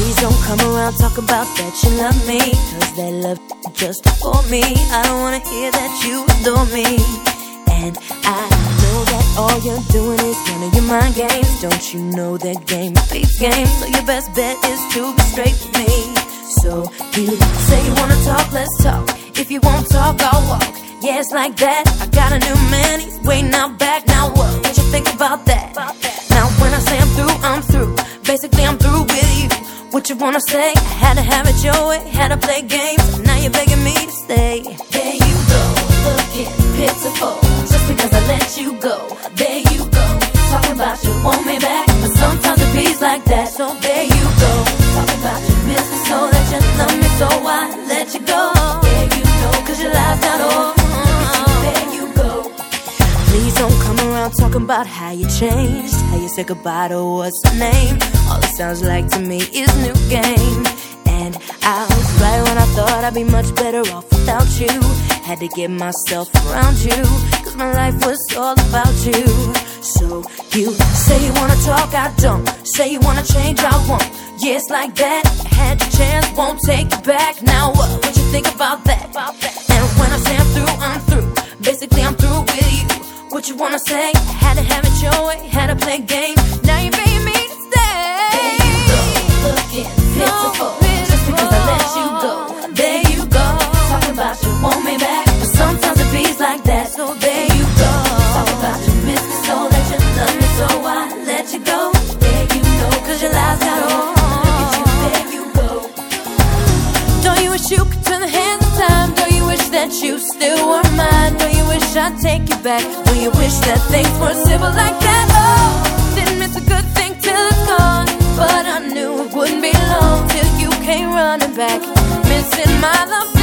Please don't come around talking about that you love me, cause that love just for me. I don't wanna hear that you adore me. And I know that all you're doing is running your mind games. Don't you know that game beats game? So your best bet is to be straight with me. So you say you wanna talk, let's talk. If you won't talk, I'll walk. Yeah, it's like that. I got a new man, he's waiting out back. Now what you think about that? Now when I say I'm through. Basically I'm through with you. What you wanna say? I had to have it your way, had to play games. Now you're begging me to stay. There you go, looking pitiful, just because I let you go. There you go, talking about you want me back, but sometimes it beats like that. So there you go, talking about your business, so that you love me, so I let you go. There you go, cause your life's not over. There you go. Please don't come around talking about how you changed, how you said goodbye to what's the name. All it sounds like to me is new game. And I was right when I thought I'd be much better off without you. Had to get myself around you, cause my life was all about you. So you say you wanna talk, I don't. Say you wanna change, I won't. Yeah, it's like that. Had your chance, won't take it back. Now what you think about that? And when I say I'm through. Basically I'm through with you. What you wanna say? Had to have it your way, had to play games. Now you're begging me to stay. There you go, looking pitiful, just because I let you go. There you go, talking about you want me back, but sometimes it beats like that. So there you go, talking about your business, so that you love me, so I let you go. There you go, cause your life's got on. There you go. Don't you wish you could turn the hands of time? Don't you wish that you still were mine? Don't you wish I'd take you back? Don't you wish that things were simple like that? Oh, didn't miss a good thing till it's gone, but I knew it wouldn't be long till you came running back, missing my love.